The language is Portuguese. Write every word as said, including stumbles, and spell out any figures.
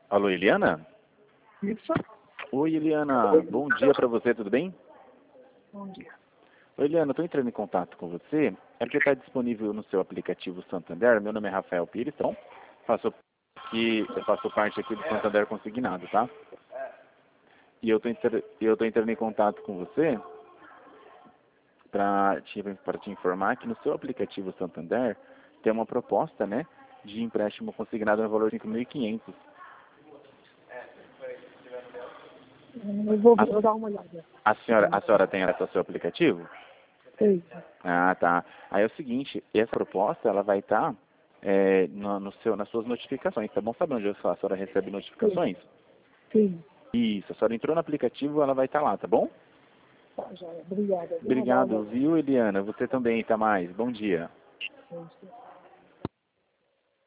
Alô, Eliana? Isso. Oi, Eliana. Bom dia para você, tudo bem? Bom dia. Oi, Eliana, estou entrando em contato com você. É porque está disponível no seu aplicativo Santander. Meu nome é Rafael Pires, então faço, que, eu faço parte aqui do Santander Consignado, tá? E eu estou entrando em contato com você para te, pra te informar que no seu aplicativo Santander tem uma proposta, né, de empréstimo consignado no valor de cinco mil e quinhentos. Eu vou, A, vou dar uma olhada. a, senhora, a senhora tem acesso ao seu aplicativo? Sei. Ah, tá. Aí é o seguinte, essa proposta, ela vai estar é, no, no seu, nas suas notificações, tá bom? Sabe onde a senhora recebe notificações? Sim. Isso, a senhora entrou no aplicativo, ela vai estar lá, tá bom? Tá, joia. Obrigada. Eu vou dar uma Obrigado, olhada. viu, Eliana? Você também, tá mais. Bom dia. Sim.